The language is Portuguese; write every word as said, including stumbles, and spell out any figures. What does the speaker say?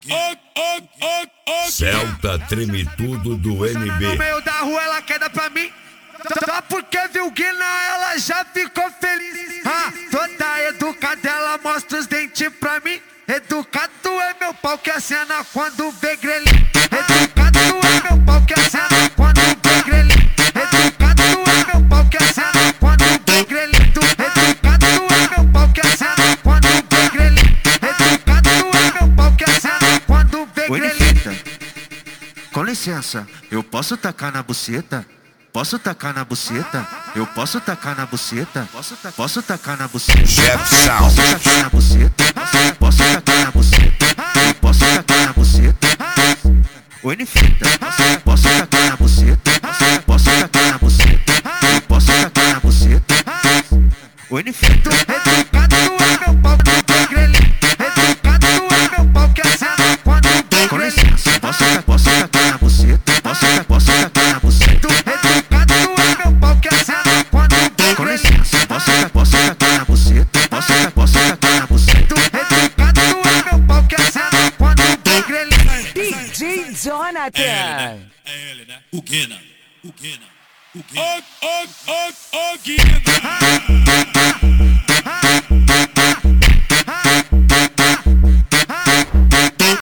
Celta treme tudo do M B. No meio da rua ela queda pra mim. Só porque viu Guina ela já ficou feliz. Ah, toda educada ela mostra os dentes pra mim. Educado é meu pau que acena quando vê grelhinho. Educado é meu pau que acena quando vê grelhinho. Educado é meu pau que acena quando vê grelhinho. Educado é meu pau que acena quando vê grelhinho. Educado é meu pau que acena quando vê grelhinho. Com licença, eu posso tacar na buceta? Posso tacar na buceta? Eu posso tacar na buceta? Posso, ta posso tacar na buceta? Jeff Sound. Posso tacar na buceta? Posso tacar na buceta? Eu posso tacar na buceta? Oi, Nifita. Posso tacar na buceta? Posso tacar na buceta? Eu posso tacar na buceta? Oi, Nifita. Educado é meu pau que é grelhinho. Educado é meu pau que é cena quando vem. Com licença, posso tacar, posso tacar na buceta? Posso tacar, posso tacar na buceta? Com licença, posso tacar, posso tacar na buceta? Posso tacar, posso tacar na buceta? Educado é meu pau que acena quando vem grelhinho. D J Jonathan. É ele, né? É ele, né? O Guina. O Guina. O Guina.